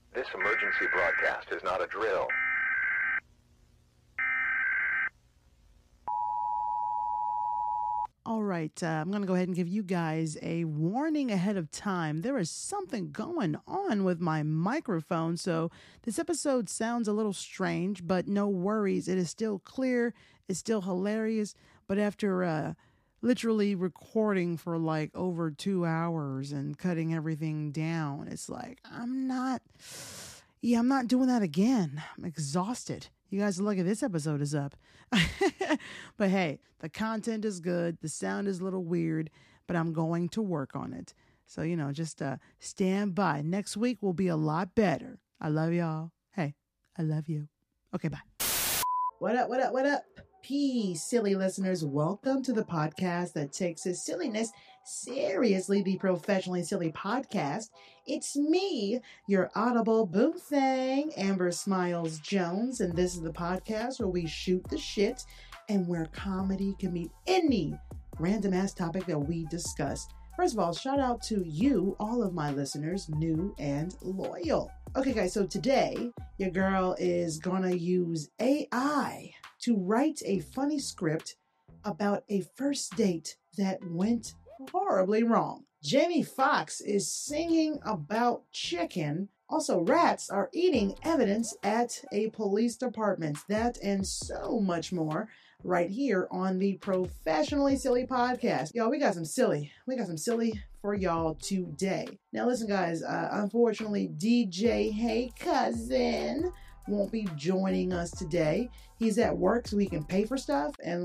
This emergency broadcast is not a drill. All right, I'm going to go ahead and give you guys a warning ahead of time. There is something going on with my microphone, so this episode sounds a little strange, but no worries. It is still clear. It's still hilarious. But after literally recording for like over 2 hours and cutting everything down, it's like, I'm not doing that again. I'm exhausted. You guys are lucky this episode is up. But hey, the content is good. The sound is a little weird, but I'm going to work on it. So, just stand by. Next week will be a lot better. I love y'all. Hey, I love you. Okay, bye. What up, what up, what up? Peace, silly listeners. Welcome to the podcast that takes its silliness seriously, the Professionally Silly Podcast. It's me, your audible boo thing, Amber Smiles Jones, and this is the podcast where we shoot the shit and where comedy can meet any random ass topic that we discuss. First of all, shout out to you, all of my listeners, new and loyal. Okay, guys, so today your girl is gonna use AI to write a funny script about a first date that went horribly wrong. Jamie Foxx is singing about chicken. Also, rats are eating evidence at a police department. That and so much more right here on the Professionally Silly Podcast. Y'all, we got some silly for y'all today. Now listen, guys, unfortunately, DJ Hey Cousin won't be joining us today. He's at work so he can pay for stuff and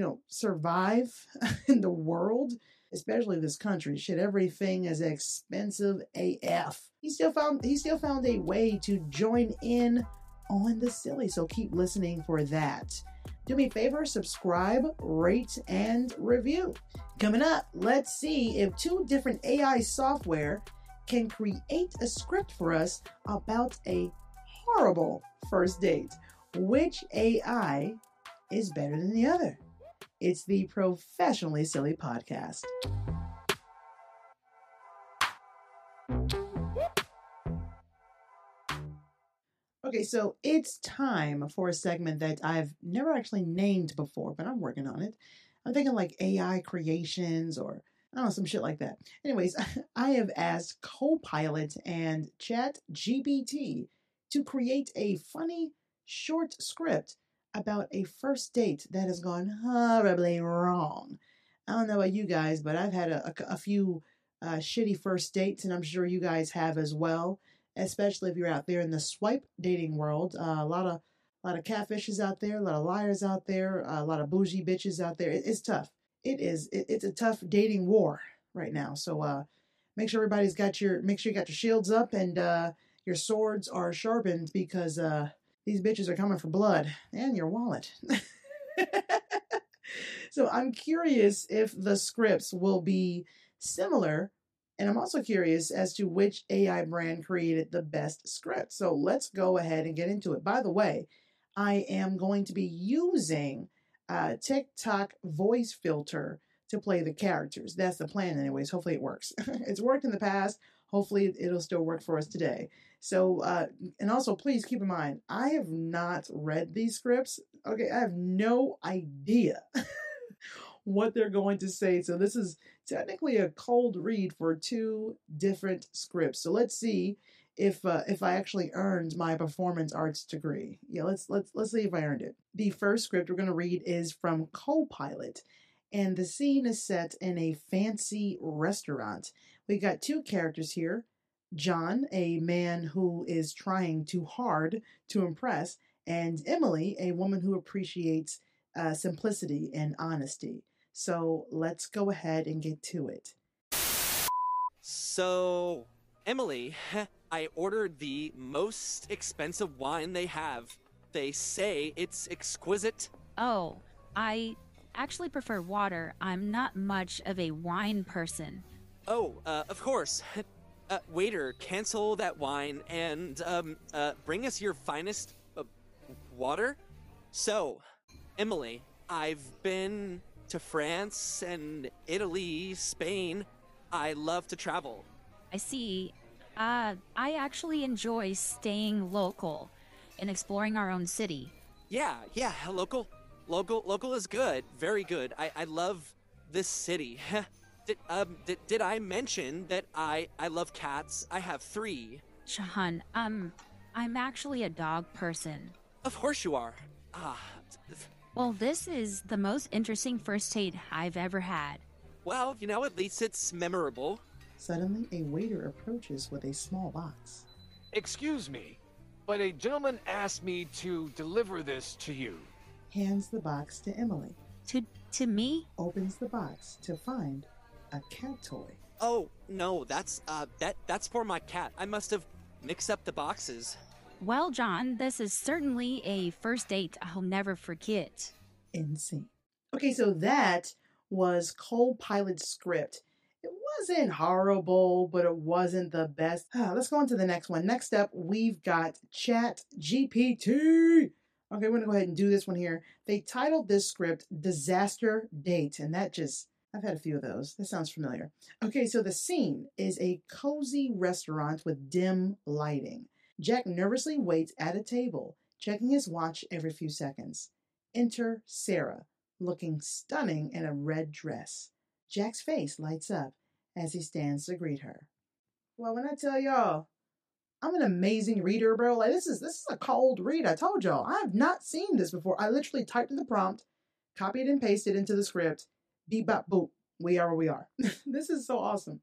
survive in the world, especially this country. Shit, everything is expensive AF. He still found a way to join in on the silly, so keep listening for that. Do me a favor, subscribe, rate, and review. Coming up, let's see if 2 different AI software can create a script for us about a horrible first date. Which AI is better than the other? It's the Professionally Silly Podcast. Okay, so it's time for a segment that I've never actually named before, but I'm working on it. I'm thinking like AI creations or I don't know, some shit like that. Anyways, I have asked Copilot and ChatGPT to create a funny short script about a first date that has gone horribly wrong. I don't know about you guys, but I've had a few shitty first dates, and I'm sure you guys have as well. Especially if you're out there in the swipe dating world. A lot of catfishes out there, a lot of liars out there, a lot of bougie bitches out there. It's tough. It's a tough dating war right now. So make sure you got your shields up and your swords are sharpened because these bitches are coming for blood and your wallet. So I'm curious if the scripts will be similar. And I'm also curious as to which AI brand created the best script. So let's go ahead and get into it. By the way, I am going to be using a TikTok voice filter to play the characters. That's the plan anyways. Hopefully it works. It's worked in the past. Hopefully it'll still work for us today. So, and also please keep in mind, I have not read these scripts. Okay, I have no idea what they're going to say. So this is technically a cold read for 2 different scripts. So let's see if I actually earned my performance arts degree. Yeah, let's see if I earned it. The first script we're going to read is from Copilot, and the scene is set in a fancy restaurant. We got 2 characters here. John, a man who is trying too hard to impress, and Emily, a woman who appreciates simplicity and honesty. So let's go ahead and get to it. So, Emily, I ordered the most expensive wine they have. They say it's exquisite. Oh, I actually prefer water. I'm not much of a wine person. Oh, of course. Waiter, cancel that wine and bring us your finest water. So, Emily, I've been to France and Italy, Spain. I love to travel. I see. I actually enjoy staying local and exploring our own city. Yeah, local is good, very good. I love this city. Did I mention that I love cats? I have 3. Shahan, I'm actually a dog person. Of course you are. Well, this is the most interesting first date I've ever had. Well, at least it's memorable. Suddenly, a waiter approaches with a small box. Excuse me, but a gentleman asked me to deliver this to you. Hands the box to Emily. To me? Opens the box to find a cat toy. Oh, no, that's for my cat. I must have mixed up the boxes. Well, John, this is certainly a first date I'll never forget. Insane. Okay, so that was Co-Pilot's script. It wasn't horrible, but it wasn't the best. Let's go on to the next one. Next up, we've got ChatGPT. Okay, we're going to go ahead and do this one here. They titled this script Disaster Date, and that just, I've had a few of those. That sounds familiar. Okay, so the scene is a cozy restaurant with dim lighting. Jack nervously waits at a table, checking his watch every few seconds. Enter Sarah, looking stunning in a red dress. Jack's face lights up as he stands to greet her. Well, when I tell y'all, I'm an amazing reader, bro. Like this is a cold read. I told y'all, I have not seen this before. I literally typed in the prompt, copied and pasted into the script. Beep bop boop. We are where we are. This is so awesome.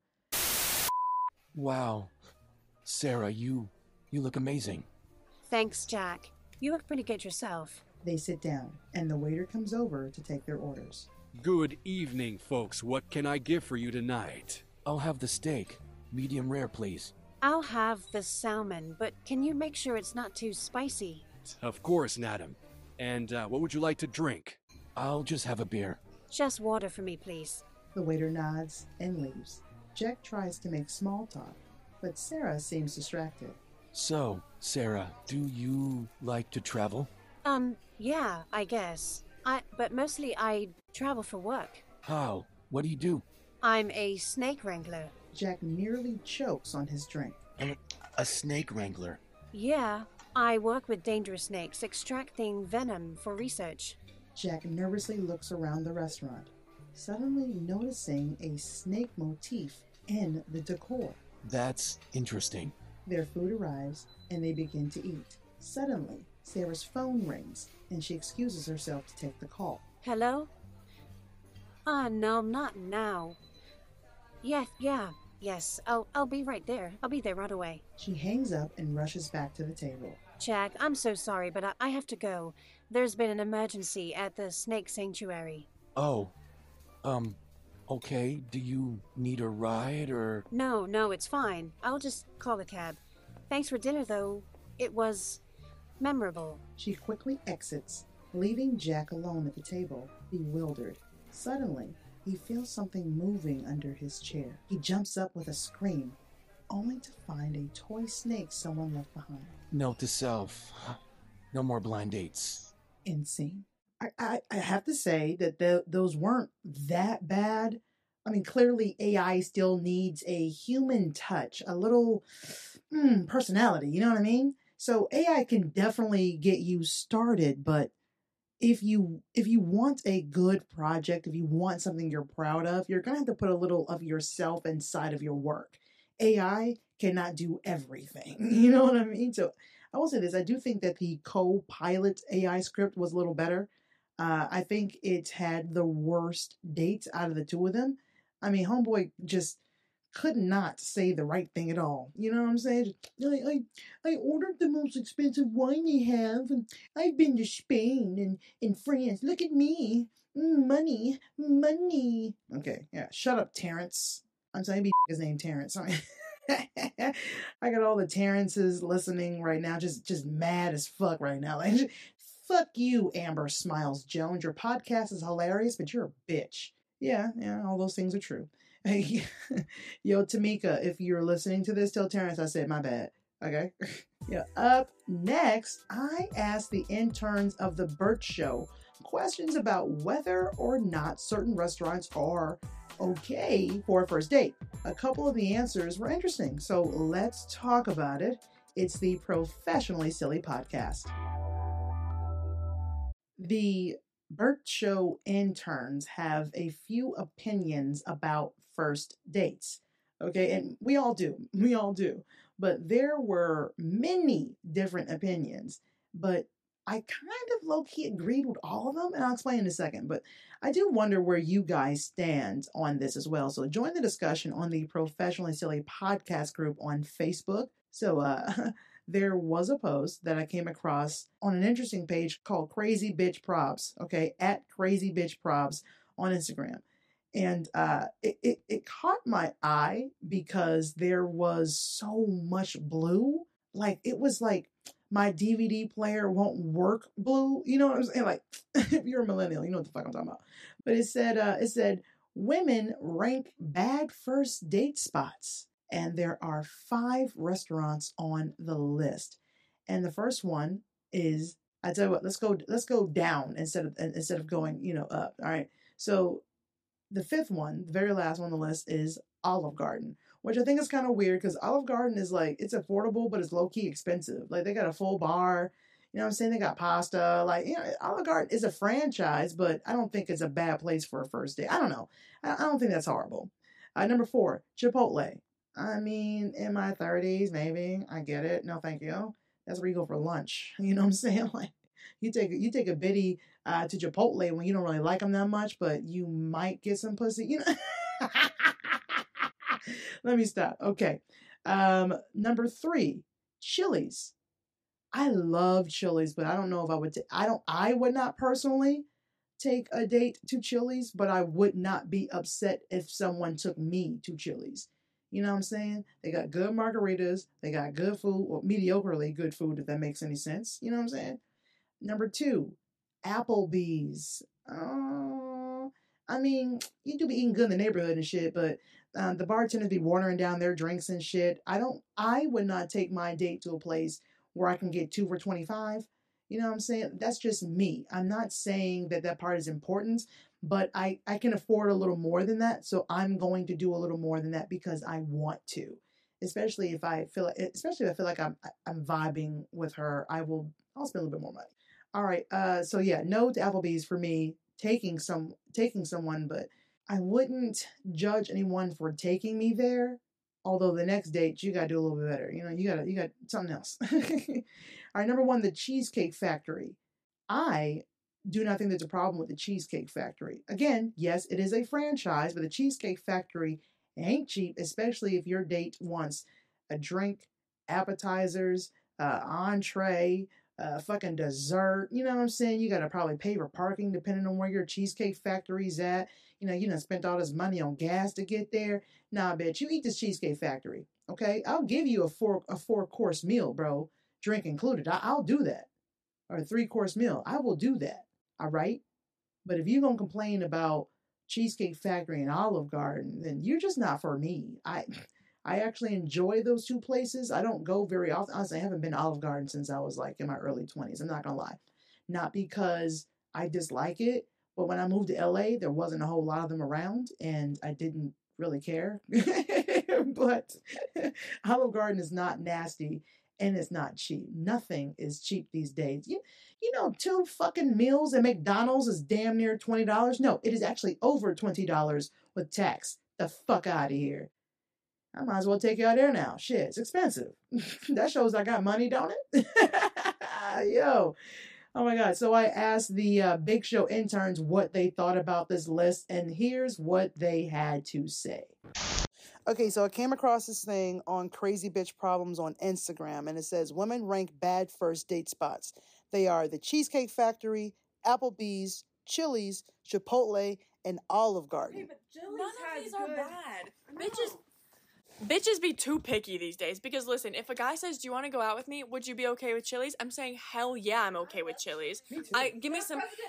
Wow, Sarah, you look amazing. Thanks, Jack. You look pretty good yourself. They sit down, and the waiter comes over to take their orders. Good evening, folks. What can I get for you tonight? I'll have the steak. Medium rare, please. I'll have the salmon, but can you make sure it's not too spicy? Of course, madam. And what would you like to drink? I'll just have a beer. Just water for me, please. The waiter nods and leaves. Jack tries to make small talk, but Sarah seems distracted. So, Sarah, do you like to travel? Yeah, I guess. But mostly I travel for work. How? What do you do? I'm a snake wrangler. Jack nearly chokes on his drink. A snake wrangler. Yeah, I work with dangerous snakes, extracting venom for research. Jack nervously looks around the restaurant, suddenly noticing a snake motif in the decor. That's interesting. Their food arrives, and they begin to eat. Suddenly, Sarah's phone rings, and she excuses herself to take the call. Hello? No, not now. Yes, I'll be right there. I'll be there right away. She hangs up and rushes back to the table. Jack, I'm so sorry, but I have to go. There's been an emergency at the snake sanctuary. Oh, okay. Do you need a ride or? No, it's fine. I'll just call a cab. Thanks for dinner, though. It was memorable. She quickly exits, leaving Jack alone at the table, bewildered. Suddenly, he feels something moving under his chair. He jumps up with a scream, only to find a toy snake someone left behind. Note to self. No more blind dates. Insane. I have to say that those weren't that bad. I mean, clearly AI still needs a human touch, a little personality, you know what I mean? So AI can definitely get you started, but if you want a good project, if you want something you're proud of, you're going to have to put a little of yourself inside of your work. AI cannot do everything. You know what I mean? So I will say this. I do think that the Co-Pilot AI script was a little better. I think it had the worst dates out of the two of them. I mean, Homeboy just could not say the right thing at all. You know what I'm saying? I ordered the most expensive wine they have, and I've been to Spain and France. Look at me. Money. Okay, yeah. Shut up, Terrence. I'm sorry, his name Terrence. I got all the Terrences listening right now, just mad as fuck right now. Like, fuck you, Amber Smiles Jones. Your podcast is hilarious, but you're a bitch. Yeah, all those things are true. Hey, yo, Tamika, if you're listening to this, tell Terrence I said my bad. Okay? Yeah. Up next, I asked the interns of The Burt Show questions about whether or not certain restaurants are okay for a first date? A couple of the answers were interesting, so let's talk about it. It's the Professionally Silly Podcast. The Burt Show interns have a few opinions about first dates. Okay, and we all do. But there were many different opinions, but I kind of low-key agreed with all of them, and I'll explain in a second. But I do wonder where you guys stand on this as well. So join the discussion on the Professionally Silly Podcast group on Facebook. So there was a post that I came across on an interesting page called Crazy Bitch Probs, okay, at Crazy Bitch Probs on Instagram. And it caught my eye because there was so much blue. Like, it was like my DVD player won't work blue. You know what I'm saying? Like, if you're a millennial, you know what the fuck I'm talking about. But it said, women rank bad first date spots. And there are 5 restaurants on the list. And the first one is, I tell you what, let's go down instead of going, up. All right. So the 5th one, the very last one on the list, is Olive Garden, which I think is kind of weird because Olive Garden is like, it's affordable, but it's low-key expensive. Like, they got a full bar, you know what I'm saying? They got pasta. Like, Olive Garden is a franchise, but I don't think it's a bad place for a first date. I don't know. I don't think that's horrible. Number 4, Chipotle. I mean, in my 30s, maybe. I get it. No, thank you. That's where you go for lunch. You know what I'm saying? Like, you take a biddy to Chipotle when you don't really like them that much, but you might get some pussy. You know. Let me stop. Okay. Number 3, Chili's. I love Chili's, but I don't know if I would. I would not personally take a date to Chili's, but I would not be upset if someone took me to Chili's. You know what I'm saying? They got good margaritas. They got good food, or mediocrely good food, if that makes any sense. You know what I'm saying? Number 2, Applebee's. I mean, you do be eating good in the neighborhood and shit, but the bartenders be watering down their drinks and shit. I would not take my date to a place where I can get 2 for $25. You know what I'm saying? That's just me. I'm not saying that part is important, but I can afford a little more than that. So I'm going to do a little more than that because I want to, especially if I feel like I'm vibing with her. I'll spend a little bit more money. All right. So yeah, no to Applebee's for me. Taking someone, but I wouldn't judge anyone for taking me there. Although the next date, you gotta do a little bit better. You got something else. All right, number 1, the Cheesecake Factory. I do not think there's a problem with the Cheesecake Factory. Again, yes, it is a franchise, but the Cheesecake Factory ain't cheap, especially if your date wants a drink, appetizers, entree, fucking dessert. You know what I'm saying? You gotta probably pay for parking depending on where your Cheesecake Factory's at. You done spent all this money on gas to get there. Nah, bitch, you eat this Cheesecake Factory, okay? I'll give you a 4-course meal, bro, drink included. I'll do that. Or a 3-course meal. I will do that, all right? But if you're gonna complain about Cheesecake Factory and Olive Garden, then you're just not for me. I actually enjoy those 2 places. I don't go very often. Honestly, I haven't been to Olive Garden since I was like in my early 20s. I'm not gonna lie. Not because I dislike it, but when I moved to LA, there wasn't a whole lot of them around, and I didn't really care. But Olive Garden is not nasty, and it's not cheap. Nothing is cheap these days. You know, 2 fucking meals at McDonald's is damn near $20. No, it is actually over $20 with tax. The fuck out of here. I might as well take you out there now. Shit, it's expensive. That shows I got money, don't it? Yo. Oh my God. So I asked the Big Show interns what they thought about this list, and here's what they had to say. Okay, so I came across this thing on Crazy Bitch Problems on Instagram, and it says women rank bad first date spots. They are the Cheesecake Factory, Applebee's, Chili's, Chipotle, and Olive Garden. Hey, but none of these are bad. Bitches be too picky these days because listen, if a guy says, "Do you want to go out with me? Would you be okay with Chili's?" I'm saying, "Hell yeah, I'm okay with Chili's." Give me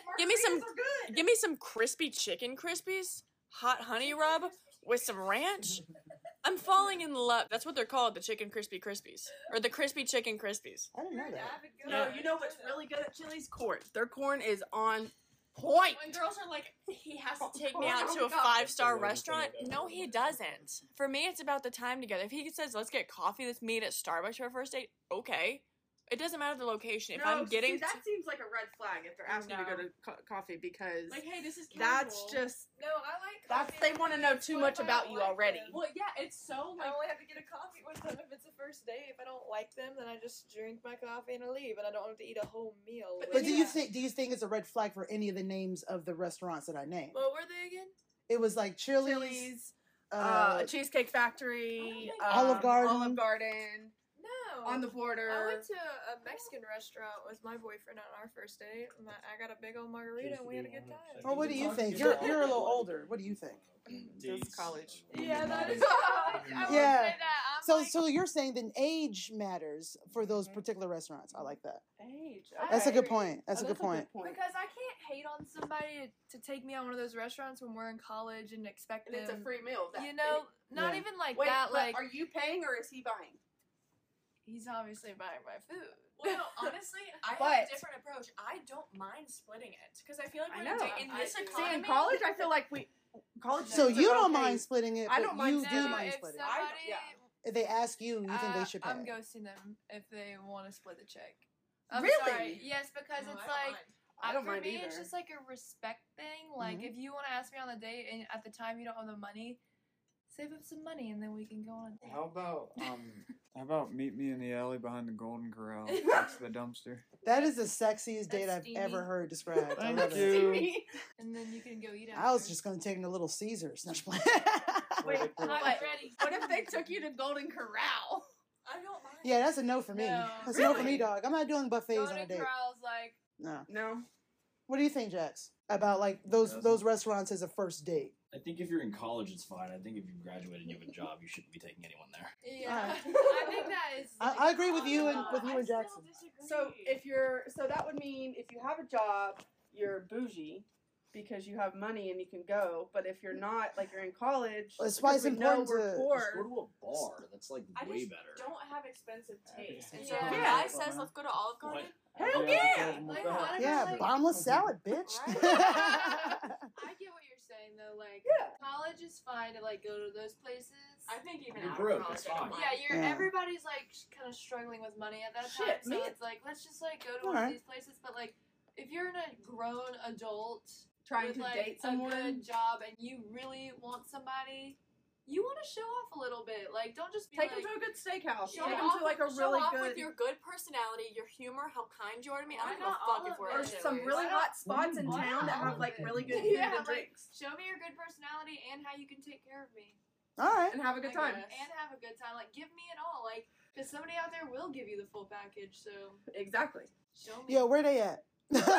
some crispy chicken crispies, hot honey rub with some ranch. I'm falling in love. That's what they're called, the chicken crispy crispies or the crispy chicken crispies. I didn't know that. No, you know what's really good at Chili's? Corn. Their corn is on point. When girls are like, he has to take me out to a 5-star restaurant. No, he doesn't. For me, it's about the time together. If he says, let's get coffee, let's meet at Starbucks for a first date, okay. It doesn't matter the location. If I'm getting that seems like a red flag if they're asking to go to coffee because like, hey, this is casual. that's just no. I like coffee. they want to know too much about you already. Well, yeah, it's so like I only have to get a coffee with them if it's a first date. If I don't like them, then I just drink my coffee and I leave, and I don't have to eat a whole meal. But do you think it's a red flag for any of the names of the restaurants that I named? What were they again? It was like Chili's, Cheesecake Factory, Olive Garden. Olive Garden. No. On the border. I went to a Mexican restaurant with my boyfriend on our first date, and I got a big old margarita, and we had a good time. Well, what do you think? You're a little older. What do you think? Just college. Yeah, that is. Yeah. So you're saying that age matters for those particular restaurants. I like that. Age. That's a good point. That's a good point. Because I can't hate on somebody to take me out one of those restaurants when we're in college and expect And them. it's a free meal. Not Yeah. even like Wait, that. but Like, are you paying or is he buying? he's obviously buying my food. Well, no, honestly, I have But- a different approach. I don't mind splitting it because I feel like I we're know. in this See, economy. in college, I feel like college. So is you don't okay. mind splitting it, I but don't mind you do splitting mind if splitting it. somebody, yeah. If they ask you, you think they should pay. I'm it. ghosting them if they want to split the check. I'm Really? sorry. Yes, because it's like I don't for mind me, either. it's just like a respect thing. Like if you want to ask me on the date and at the time you don't have the money, save up some money and then we can go on a date. How about meet me in the alley behind the Golden Corral next to the dumpster? That is the sexiest date That's I've steamy. ever heard described. I Thank love it. you. And then you can go eat after. I was just going to take him to Little Caesars. No, just playing. Wait, I'm but ready. what if they took you to Golden Corral? I don't mind. Yeah, that's a no for me. No. That's a no for Really? me, dog. I'm not doing buffets on a Golden date. Corral's like, No. No. What do you think, Jax? About like those restaurants as a first date? I think if you're in college, it's fine. I think if you graduated and you have a job, you shouldn't be taking anyone there. yeah. Alright. I think that is. I agree with you and no, with you I and still Jackson. disagree. So that would mean if you have a job, you're bougie because you have money and you can go. But if you're not, like you're in college, That's why because it's we know important we're to- poor. Just go to a bar. That's like I way just better. don't have expensive taste. And so Yeah. if a Yeah. guy says, let's go to Olive Garden, Hell yeah! like, I don't Yeah, know, like, bottomless salad, bitch. I get what you're saying though. Like, Yeah. college is fine to like go to those places. I think even You're out broke, of college, it's I don't fine. mind. Yeah, Yeah. everybody's like kind of struggling with money at that Shit, time. So me- it's like let's just like go to one Alright. of these places. But like, if you're a grown adult Trying with to like date a someone. good job and you really want somebody, you want to show off a little bit. Like, don't just be Take like, them to a good steakhouse. show Take them off to like a show really off good, with your good personality, your humor, how kind you are to me. I Why don't give a not fuck all if of we're it? at Or some Chili's. really Why hot not? spots in Why town not that all have of like it? really good food Yeah, and like, drinks. show me your good personality and how you can take care of me. All right. And have a good I time. guess. And have a good time. Like, give me it all. Like, because somebody out there will give you the full package. So Exactly. show me. Yo, where they at? There it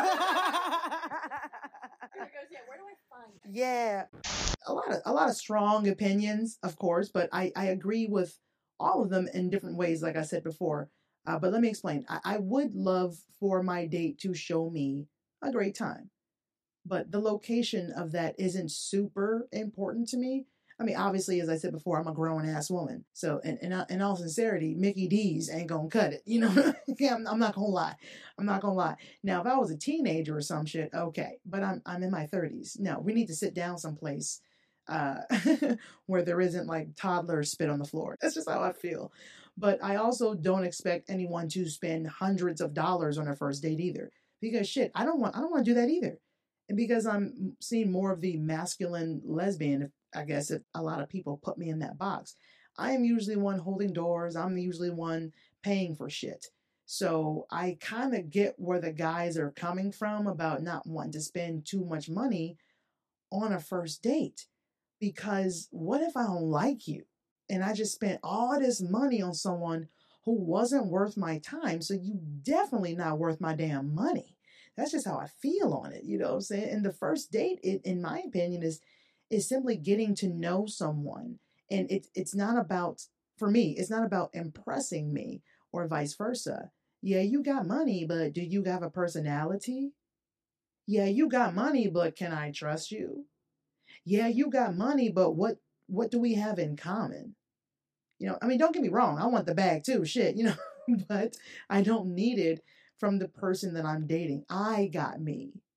goes. Yeah, where do I find that? Yeah, a lot of strong opinions, of course, but I agree with all of them in different ways, like I said before. But let me explain. I would love for my date to show me a great time, but the location of that isn't super important to me. I mean, obviously, as I said before, I'm a grown-ass woman. So, in all sincerity, Mickey D's ain't gonna cut it. You know, I'm not gonna lie. I'm not gonna lie. Now, if I was a teenager or some shit, okay. But I'm in my 30s. No, we need to sit down someplace where there isn't like toddlers spit on the floor. That's just how I feel. But I also don't expect anyone to spend hundreds of dollars on a first date either. Because shit, I don't want to do that either. And because I'm seeing more of the masculine lesbian, I guess if a lot of people put me in that box, I am usually one holding doors. I'm usually one paying for shit. So I kind of get where the guys are coming from about not wanting to spend too much money on a first date. Because what if I don't like you and I just spent all this money on someone who wasn't worth my time? So you definitely not worth my damn money. That's just how I feel on it. You know what I'm saying? And the first date, in my opinion, is simply getting to know someone. And it's not about, for me, it's not about impressing me or vice versa. Yeah, you got money, but do you have a personality? Yeah, you got money, but can I trust you? Yeah, you got money, but what do we have in common? You know, I mean, don't get me wrong. I want the bag too, shit, you know, but I don't need it from the person that I'm dating. I got me.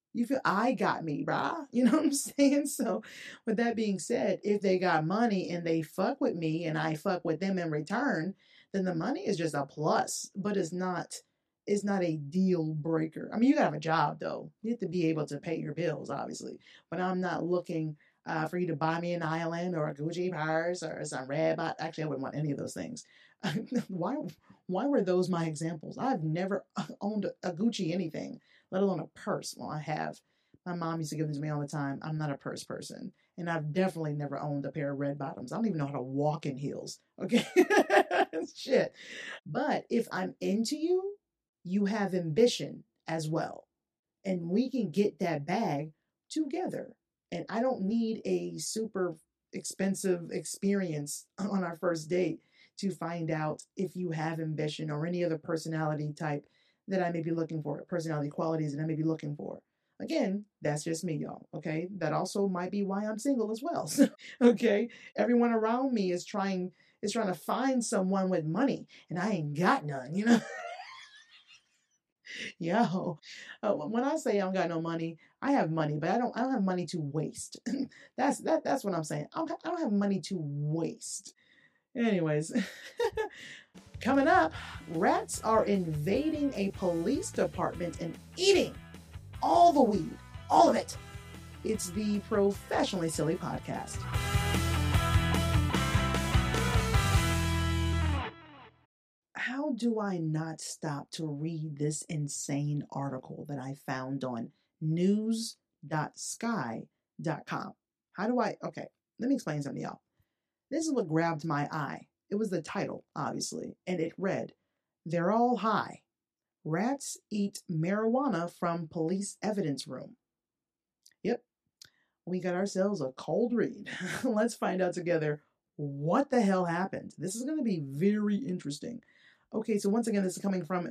You feel I got me, brah. You know what I'm saying? So with that being said, if they got money and they fuck with me and I fuck with them in return, then the money is just a plus, but it's not a deal breaker. I mean, you gotta have a job though. You have to be able to pay your bills, obviously. But I'm not looking for you to buy me an island or a Gucci purse or some red bot. Actually, I wouldn't want any of those things. Why were those my examples? I've never owned a Gucci anything, let alone a purse. Well, I have. My mom used to give them to me all the time. I'm not a purse person. And I've definitely never owned a pair of red bottoms. I don't even know how to walk in heels. Okay? Shit. But if I'm into you, you have ambition as well. And we can get that bag together. And I don't need a super expensive experience on our first date to find out if you have ambition or any other personality type that I may be looking for, personality qualities that I may be looking for. Again, that's just me, y'all. Okay. That also might be why I'm single as well. Okay. Everyone around me is trying to find someone with money and I ain't got none, you know? Yo, when I say I don't got no money, I have money, but I don't have money to waste. That's what I'm saying. I don't have money to waste. Anyways, coming up, rats are invading a police department and eating all the weed, all of it. It's the Professionally Silly Podcast. How do I not stop to read this insane article that I found on news.sky.com? Okay, let me explain something to y'all. This is what grabbed my eye. It was the title, obviously, and it read, "They're all high. Rats eat marijuana from police evidence room." Yep, we got ourselves a cold read. Let's find out together what the hell happened. This is going to be very interesting. Okay, so once again, this is coming from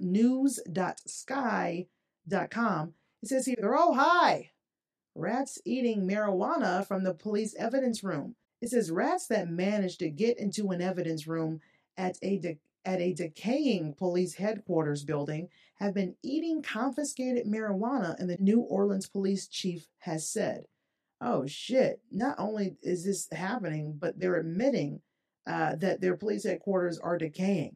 news.sky.com. It says here, they're all high. Rats eating marijuana from the police evidence room. It says rats that managed to get into an evidence room at a decaying police headquarters building have been eating confiscated marijuana, and the New Orleans police chief has said. Oh shit, not only is this happening, but they're admitting that their police headquarters are decaying.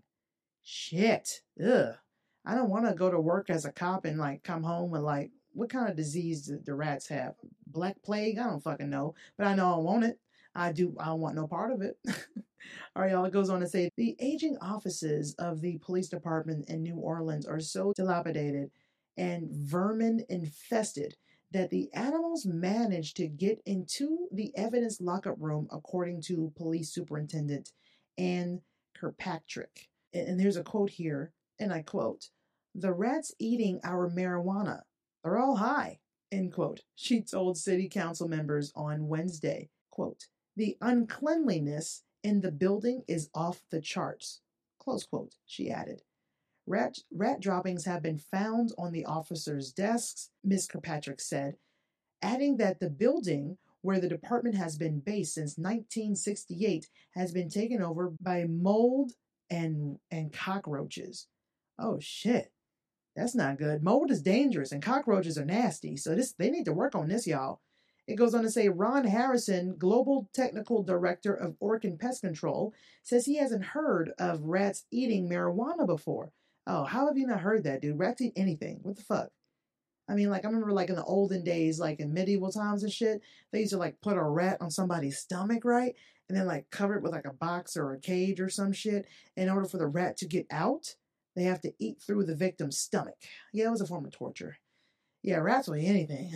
Shit. Ugh. I don't want to go to work as a cop and like come home with like, what kind of disease do the rats have? Black plague? I don't fucking know. But I know I want it. I don't want no part of it. All right, y'all. It goes on to say, the aging offices of the police department in New Orleans are so dilapidated and vermin infested that the animals managed to get into the evidence lockup room, according to Police Superintendent Ann Kirkpatrick. And there's a quote here, and I quote, "The rats eating our marijuana. They're all high," end quote. She told city council members on Wednesday, quote, "The uncleanliness in the building is off the charts," close quote, she added. Rat droppings have been found on the officers' desks, Ms. Kirkpatrick said, adding that the building where the department has been based since 1968 has been taken over by mold and cockroaches. Oh shit. That's not good. Mold is dangerous and cockroaches are nasty. So they need to work on this, y'all. It goes on to say Ron Harrison, Global Technical Director of Orkin Pest Control, says he hasn't heard of rats eating marijuana before. Oh, how have you not heard that, dude? Rats eat anything. What the fuck? I mean, like, I remember, like, in the olden days, like, in medieval times and shit, they used to, like, put a rat on somebody's stomach, right? And then, like, cover it with, like, a box or a cage or some shit. In order for the rat to get out, they have to eat through the victim's stomach. Yeah, it was a form of torture. Yeah, rats will eat anything.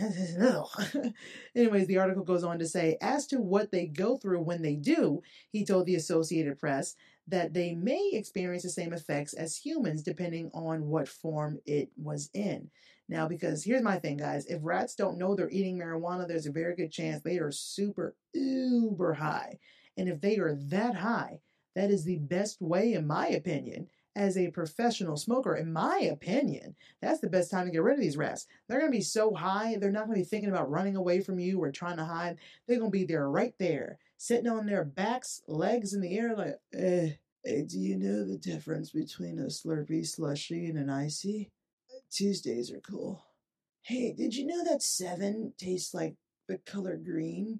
Anyways, the article goes on to say, as to what they go through when they do, he told the Associated Press that they may experience the same effects as humans depending on what form it was in. Now, because here's my thing, guys. If rats don't know they're eating marijuana, there's a very good chance they are super uber high. And if they are that high, that is the best way, in my opinion, as a professional smoker, in my opinion, that's the best time to get rid of these rats. They're going to be so high, they're not going to be thinking about running away from you or trying to hide. They're going to be there right there, sitting on their backs, legs in the air like, hey, do you know the difference between a Slurpee slushie and an icy? Tuesdays are cool. Hey, did you know that 7 tastes like the color green?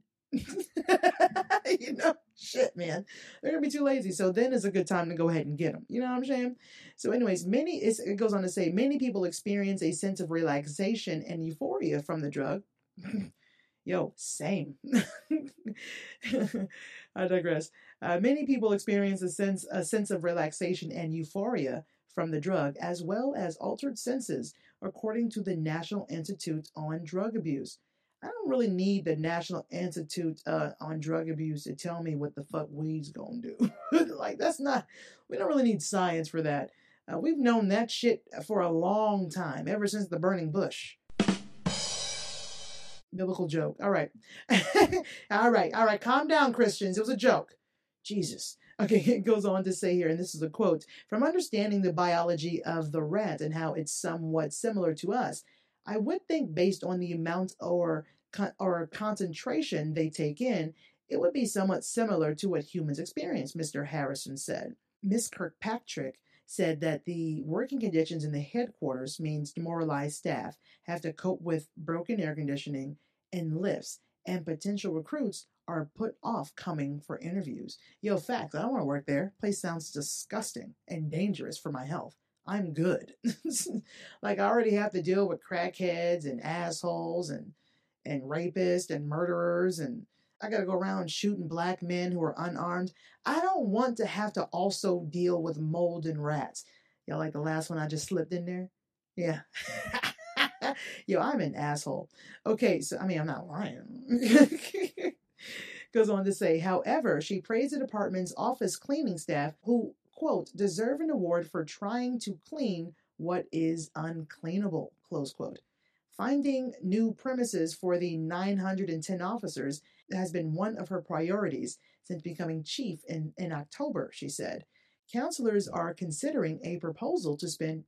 Shit, man. They're gonna be too lazy. So then is a good time to go ahead and get them. You know what I'm saying? So, anyways, it goes on to say many people experience a sense of relaxation and euphoria from the drug. Yo, same. I digress. Many people experience a sense of relaxation and euphoria from the drug, as well as altered senses, according to the National Institute on Drug Abuse. I don't really need the National Institute on Drug Abuse to tell me what the fuck weed's gonna do. Like, we don't really need science for that. We've known that shit for a long time, ever since the burning bush. Biblical joke. All right. All right. Calm down, Christians. It was a joke. Jesus. Okay, it goes on to say here, and this is a quote, from understanding the biology of the rat and how it's somewhat similar to us, I would think based on the amount or concentration they take in, it would be somewhat similar to what humans experience, Mr. Harrison said. Ms. Kirkpatrick said that the working conditions in the headquarters means demoralized staff have to cope with broken air conditioning and lifts, and potential recruits are put off coming for interviews. Yo, facts, I don't want to work there. Place sounds disgusting and dangerous for my health. I'm good. Like, I already have to deal with crackheads and assholes and rapists and murderers, and I gotta go around shooting black men who are unarmed. I don't want to have to also deal with mold and rats. Yo, like the last one I just slipped in there? Yeah. Yo, I'm an asshole. Okay, so, I'm not lying. Goes on to say, however, she praised the department's office cleaning staff who, quote, deserve an award for trying to clean what is uncleanable, close quote. Finding new premises for the 910 officers has been one of her priorities since becoming chief in October, she said. Counselors are considering a proposal to spend,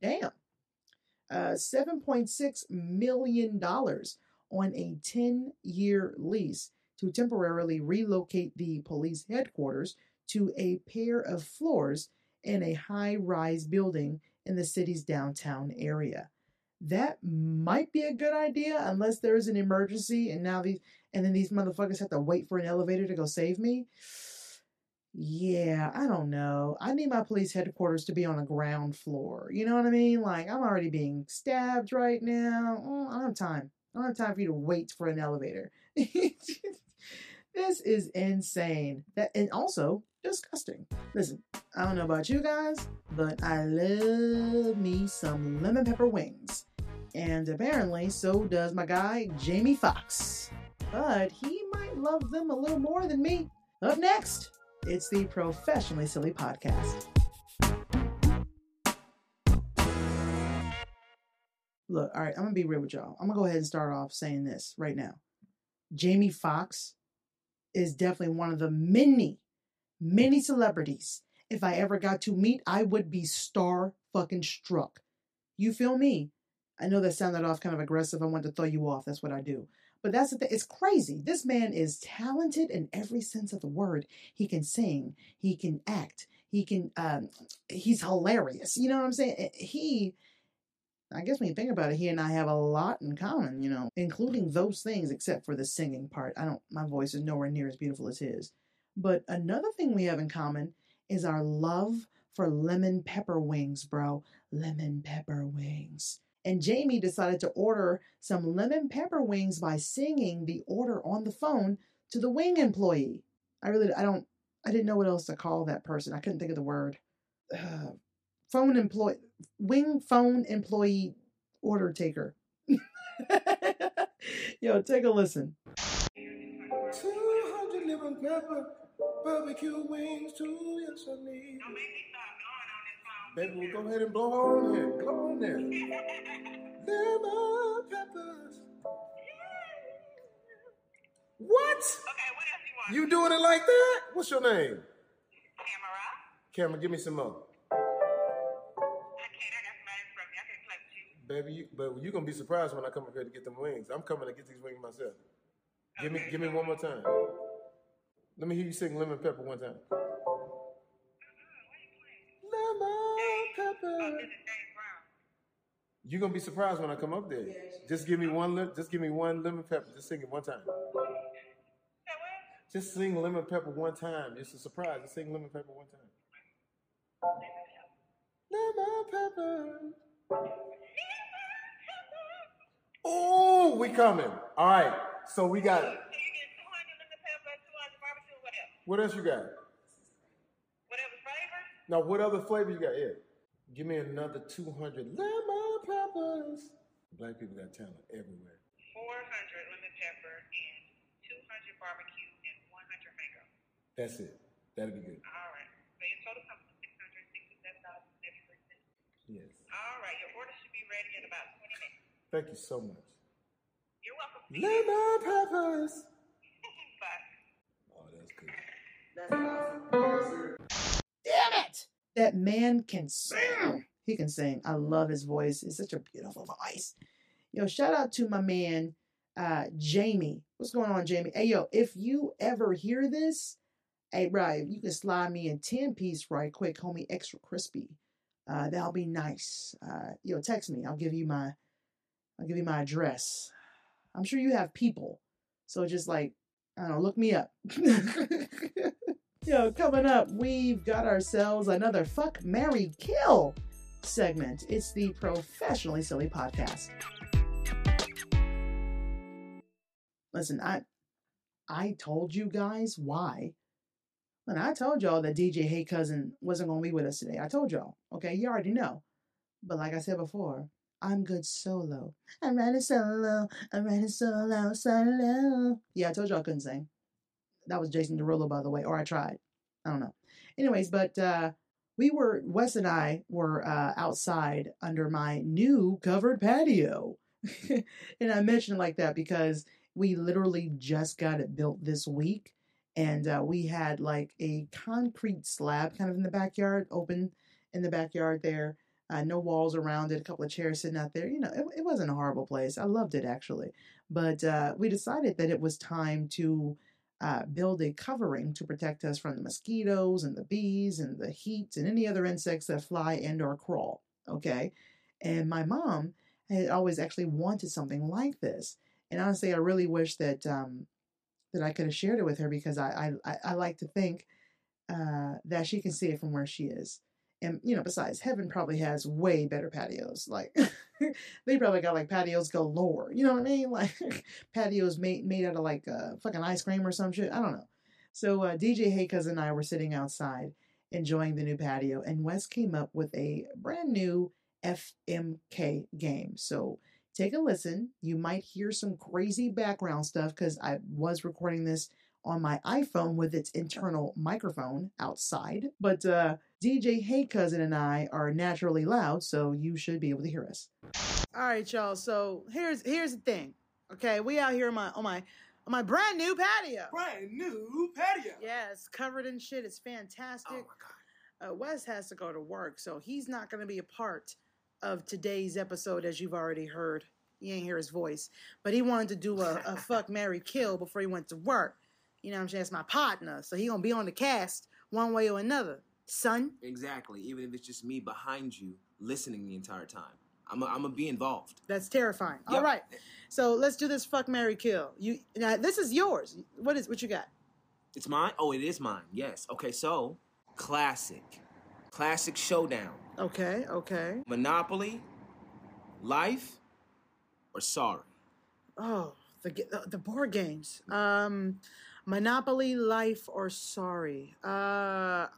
$7.6 million on a 10-year lease to temporarily relocate the police headquarters to a pair of floors in a high-rise building in the city's downtown area. That might be a good idea unless there is an emergency and then these motherfuckers have to wait for an elevator to go save me. Yeah, I don't know. I need my police headquarters to be on a ground floor. You know what I mean? Like, I'm already being stabbed right now. I don't have time. I don't have time for you to wait for an elevator. This is insane. And also disgusting. Listen, I don't know about you guys, but I love me some lemon pepper wings. And apparently, so does my guy, Jamie Foxx. But he might love them a little more than me. Up next, it's the Professionally Silly Podcast. Look, all right, I'm going to be real with y'all. I'm going to go ahead and start off saying this right now. Jamie Foxx is definitely one of the many celebrities. If I ever got to meet, I would be star-fucking-struck. You feel me? I know that sounded off kind of aggressive. I want to throw you off. That's what I do. But that's the thing. It's crazy. This man is talented in every sense of the word. He can sing. He can act. He's hilarious. You know what I'm saying? I guess when you think about it, he and I have a lot in common, including those things, except for the singing part. My voice is nowhere near as beautiful as his. But another thing we have in common is our love for lemon pepper wings, bro. Lemon pepper wings. And Jamie decided to order some lemon pepper wings by singing the order on the phone to the wing employee. I didn't know what else to call that person. I couldn't think of the word. Wing phone employee order taker. Yo, take a listen. 200 lemon pepper barbecue wings, too, yes I need. Baby, we'll go ahead and blow on here. Blow on there. Lemon peppers. What? Okay, what else you want? You doing it like that? What's your name? Camera, give me some more. Baby, but you're going to be surprised when I come up here to get them wings. I'm coming to get these wings myself. Okay. Give me one more time. Let me hear you sing Lemon Pepper one time. Lemon Pepper. You're gonna be surprised when I come up there. Just give me one lemon pepper. Just sing it one time. Just sing lemon pepper one time. It's a surprise. Just sing lemon pepper one time. Lemon pepper. Oh, we coming. All right. So we got it. What else you got? Whatever flavor? Now, what other flavor you got? Yeah. Give me another 200 lemon peppers. Black people got talent everywhere. 400 lemon pepper and 200 barbecue and 100 mango. That's it. That'll be good. All right. So your total comes to $667.73. Yes. All right. Your order should be ready in about 20 minutes. Thank you so much. You're welcome. Lemon peppers. Bye. Oh, that's good. That's awesome. Damn it! That man can sing. He can sing. I love his voice. It's such a beautiful voice. Yo, shout out to my man, Jamie. What's going on, Jamie? Hey, yo, if you ever hear this, hey, bro, you can slide me a 10-piece right quick, homie, extra crispy. That'll be nice. Yo, text me. I'll give you my address. I'm sure you have people. So just like, I don't know, look me up. Yo, coming up, we've got ourselves another Fuck, Marry, Kill segment. It's the Professionally Silly Podcast. Listen, I told you guys why. And I told y'all that DJ Hey Cousin wasn't going to be with us today. I told y'all. Okay, you already know. But like I said before, I'm good solo. I'm riding solo. I'm riding solo, solo. Yeah, I told y'all I couldn't sing. That was Jason Derulo, by the way, or I tried. I don't know. Anyways, but Wes and I were outside under my new covered patio. And I mentioned it like that because we literally just got it built this week. And we had like a concrete slab kind of in the backyard, open in the backyard there. No walls around it, a couple of chairs sitting out there. You know, it wasn't a horrible place. I loved it, actually. But we decided that it was time to build a covering to protect us from the mosquitoes and the bees and the heat and any other insects that fly and or crawl, okay? And my mom had always actually wanted something like this. And honestly, I really wish that that I could have shared it with her because I like to think that she can see it from where she is. And, you know, besides, heaven probably has way better patios. Like, they probably got, like, patios galore. You know what I mean? Like, patios made out of, like, fucking ice cream or some shit. I don't know. So, DJ Hey Cousin and I were sitting outside enjoying the new patio. And Wes came up with a brand new FMK game. So, take a listen. You might hear some crazy background stuff because I was recording this on my iPhone with its internal microphone outside. But DJ Hey Cousin and I are naturally loud, so you should be able to hear us. All right, y'all. So here's the thing. Okay, we out here on my brand new patio. Brand new patio. Yeah, it's covered in shit. It's fantastic. Oh my God. Wes has to go to work, so he's not going to be a part of today's episode, as you've already heard. You ain't hear his voice, but he wanted to do a fuck, marry, kill before he went to work. You know what I'm saying? That's my partner. So he gonna be on the cast one way or another, son. Exactly. Even if it's just me behind you listening the entire time. I'm gonna be involved. That's terrifying. Yep. All right. So let's do this fuck, marry, kill. Now this is yours. What you got? It's mine? Oh, it is mine. Yes. Okay, so classic showdown. Okay. Monopoly, life, or sorry? Oh, the board games. Monopoly, life, or sorry. Fuck.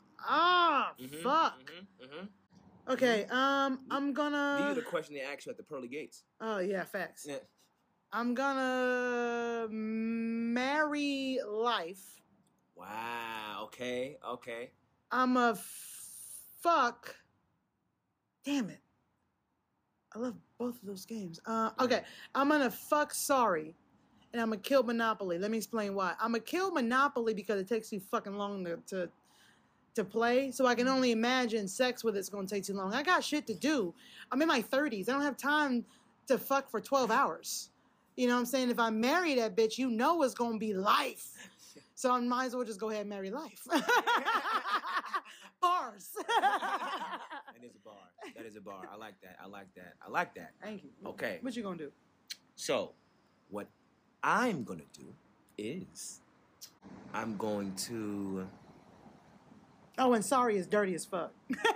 Okay, I'm gonna... These are the question they asked you at the pearly gates. Oh, yeah, facts. Yeah. I'm gonna marry life. Wow, okay. I'm a fuck... Damn it. I love both of those games. Okay, I'm gonna fuck sorry. And I'm gonna kill Monopoly. Let me explain why. I'm gonna kill Monopoly because it takes too fucking long to play. So I can only imagine sex with it's gonna take too long. I got shit to do. I'm in my 30s. I don't have time to fuck for 12 hours. You know what I'm saying? If I marry that bitch, you know it's gonna be life. So I might as well just go ahead and marry life. Bars. That is a bar. That is a bar. I like that. I like that. I like that. Thank you. Okay. What you gonna do? So, what I'm gonna do is I'm going to. Oh, and sorry is dirty as fuck.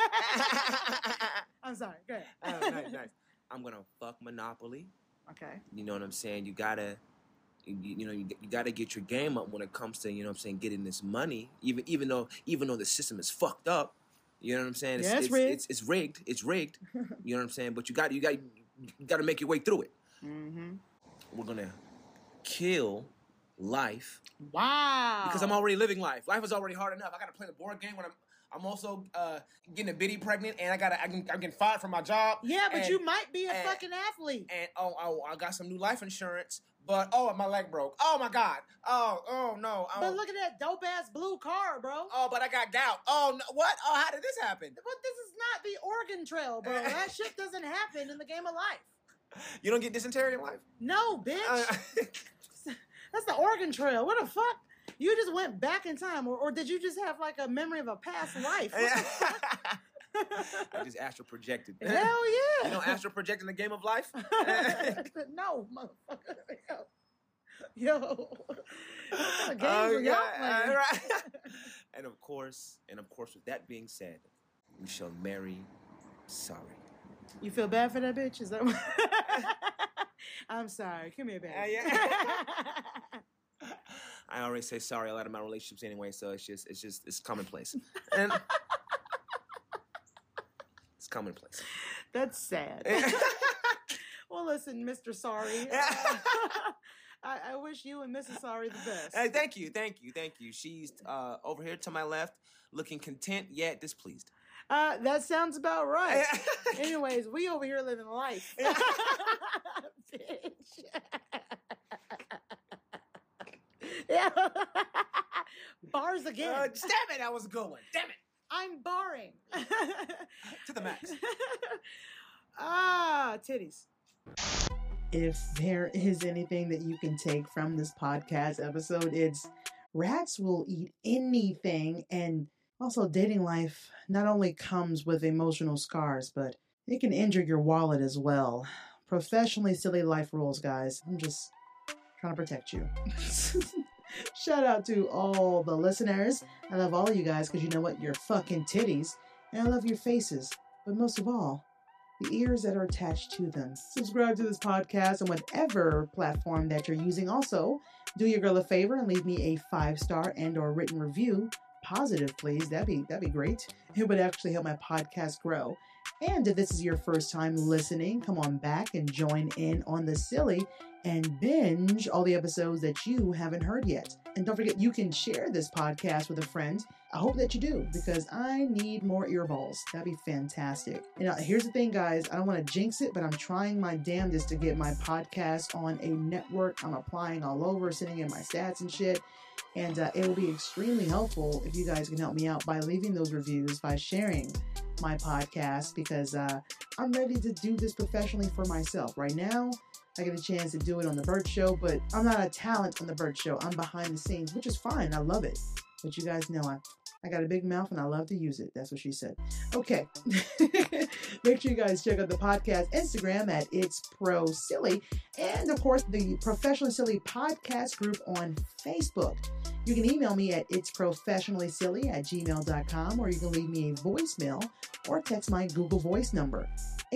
I'm sorry. Go ahead. Oh, nice. I'm gonna fuck Monopoly. Okay. You know what I'm saying? You gotta get your game up when it comes to, you know what I'm saying, getting this money. Even though the system is fucked up. You know what I'm saying? It's rigged. It's rigged. It's rigged. You know what I'm saying? But you got to make your way through it. Mm-hmm. We're gonna kill life. Wow. Because I'm already living life. Life is already hard enough. I gotta play the board game when I'm also getting a biddy pregnant, and I'm getting fired from my job. Yeah, but you might be a fucking athlete. And I got some new life insurance, but my leg broke. Oh my God. Oh no. But look at that dope ass blue car, bro. Oh, but I got gout. Oh no, what? Oh, how did this happen? But this is not the Oregon Trail, bro. That shit doesn't happen in the game of life. You don't get dysentery in life? No, bitch. That's the Oregon Trail. What the fuck? You just went back in time, or did you just have like a memory of a past life? What the fuck? I just astral projected. Hell yeah. You know astral project in the game of life? No, motherfucker. Yo. What kind of games are y'all playing? Right. And of course, with that being said, we shall marry sorry. You feel bad for that bitch? Is that what? I'm sorry. Come here, baby. I already say sorry a lot of my relationships anyway, so it's commonplace. And it's commonplace. That's sad. Well, listen, Mr. Sorry. I wish you and Mrs. Sorry the best. Hey, thank you. She's over here to my left, looking content yet displeased. That sounds about right. Anyways, we over here living life. Bitch. Yeah. Bars again. Damn it, that was a good one. Damn it. I'm barring. To the max. Titties. If there is anything that you can take from this podcast episode, it's rats will eat anything, and also dating life not only comes with emotional scars, but it can injure your wallet as well. Professionally silly life rules, guys. I'm just trying to protect you. Shout out to all the listeners. I love all of you guys because you know what? You're fucking titties. And I love your faces. But most of all, the ears that are attached to them. Subscribe to this podcast on whatever platform that you're using. Also, do your girl a favor and leave me a 5-star and or written review. Positive, please. That'd be great. It would actually help my podcast grow. And if this is your first time listening, come on back and join in on the silly and binge all the episodes that you haven't heard yet. And don't forget, you can share this podcast with a friend. I hope that you do, because I need more earballs. That'd be fantastic. You know, here's the thing, guys. I don't want to jinx it, but I'm trying my damnedest to get my podcast on a network. I'm applying all over, sending in my stats and shit. And it will be extremely helpful if you guys can help me out by leaving those reviews, by sharing my podcast, because I'm ready to do this professionally for myself. Right now, I get a chance to do it on The Bert Show, but I'm not a talent on The Bert Show. I'm behind the scenes, which is fine. I love it. But you guys know I got a big mouth and I love to use it. That's what she said. Okay. Make sure you guys check out the podcast Instagram at It's Pro Silly. And of course, the Professionally Silly podcast group on Facebook. You can email me at itsprofessionallysilly@gmail.com, or you can leave me a voicemail or text my Google Voice number,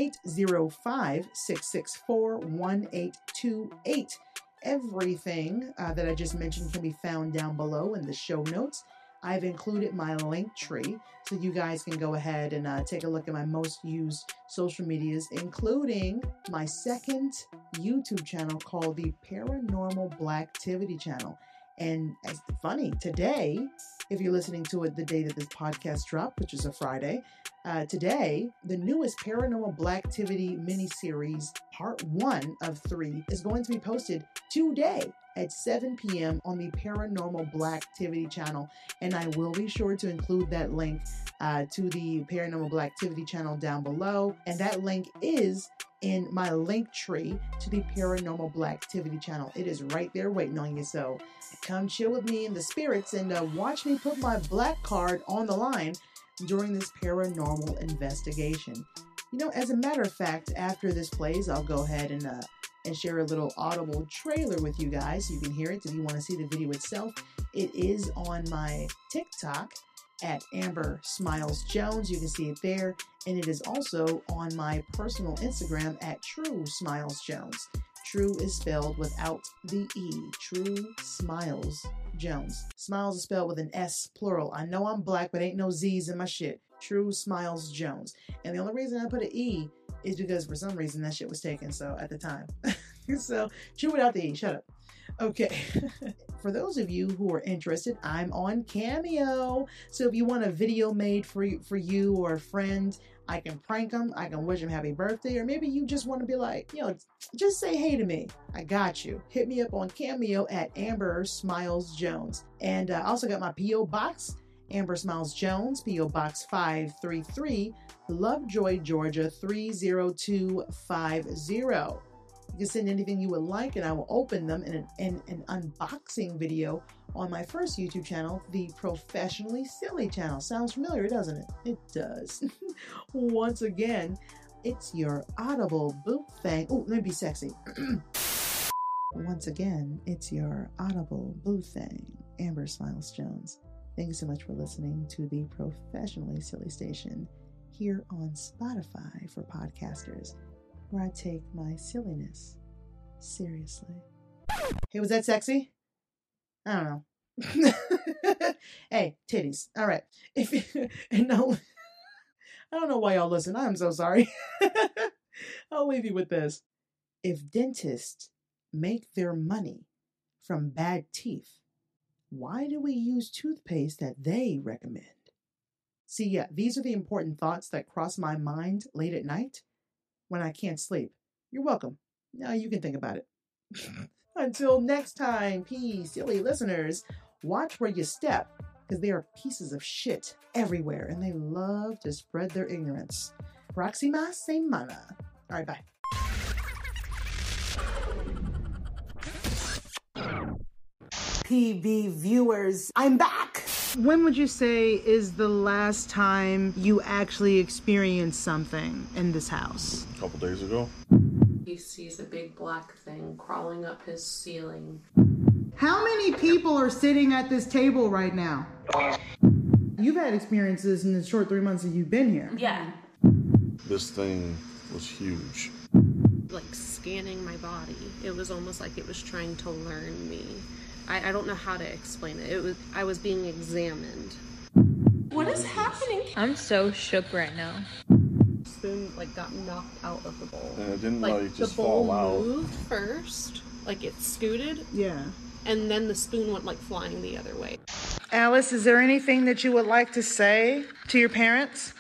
805-664-1828. Everything that I just mentioned can be found down below in the show notes. I've included my link tree so you guys can go ahead and take a look at my most used social medias, including my second YouTube channel called the Paranormal Blacktivity channel. And it's funny, today, if you're listening to it the day that this podcast dropped, which is a Friday, today, the newest Paranormal Blacktivity miniseries, part 1 of 3, is going to be posted today at 7 p.m. on the Paranormal Blacktivity channel. And I will be sure to include that link to the Paranormal Blacktivity channel down below. And that link is in my link tree to the Paranormal Blacktivity channel. It is right there waiting on you. So come chill with me in the spirits and watch me put my black card on the line during this paranormal investigation. You know, as a matter of fact, after this plays, I'll go ahead and share a little audible trailer with you guys so you can hear it. If you want to see the video itself, it is on my TikTok at Amber Smiles Jones. You can see it there. And it is also on my personal Instagram at True Smiles Jones. True is spelled without the E. True Smiles Jones. Smiles is spelled with an S, plural. I know I'm black, but ain't no Z's in my shit. True Smiles Jones. And the only reason I put an E is because for some reason that shit was taken, so at the time. So, True without the E. Shut up. Okay. For those of you who are interested, I'm on Cameo. So if you want a video made for you or a friend, I can prank them. I can wish them happy birthday. Or maybe you just want to be like, you know, just say hey to me. I got you. Hit me up on Cameo at Amber Smiles Jones. And I also got my P.O. Box, Amber Smiles Jones, P.O. Box 533, Lovejoy, Georgia 30250. You can send anything you would like, and I will open them in an unboxing video on my first YouTube channel, the Professionally Silly channel. Sounds familiar, doesn't it? It does. Once again, it's your audible boo thing. Oh, let me be sexy. Once again, it's your audible boo thing, Amber Smiles Jones. Thank you so much for listening to the Professionally Silly station here on Spotify for podcasters, where I take my silliness seriously. Hey, was that sexy? I don't know. Hey, titties. All right. No, I don't know why y'all listen. I'm so sorry. I'll leave you with this. If dentists make their money from bad teeth, why do we use toothpaste that they recommend? See, yeah, these are the important thoughts that cross my mind late at night when I can't sleep. You're welcome. Now you can think about it. Until next time, peace, silly listeners. Watch where you step, because there are pieces of shit everywhere, and they love to spread their ignorance. Proxima semana. All right, bye. PB viewers, I'm back. When would you say is the last time you actually experienced something in this house? A couple days ago. He sees a big black thing crawling up his ceiling. How many people are sitting at this table right now? You've had experiences in the short 3 months that you've been here. Yeah. This thing was huge. Like scanning my body. It was almost like it was trying to learn me. I don't know how to explain it. I was being examined. What is happening? I'm so shook right now. Spoon like got knocked out of the bowl. And it didn't like just the bowl fall out. Moved first, like it scooted. Yeah. And then the spoon went like flying the other way. Alice, is there anything that you would like to say to your parents?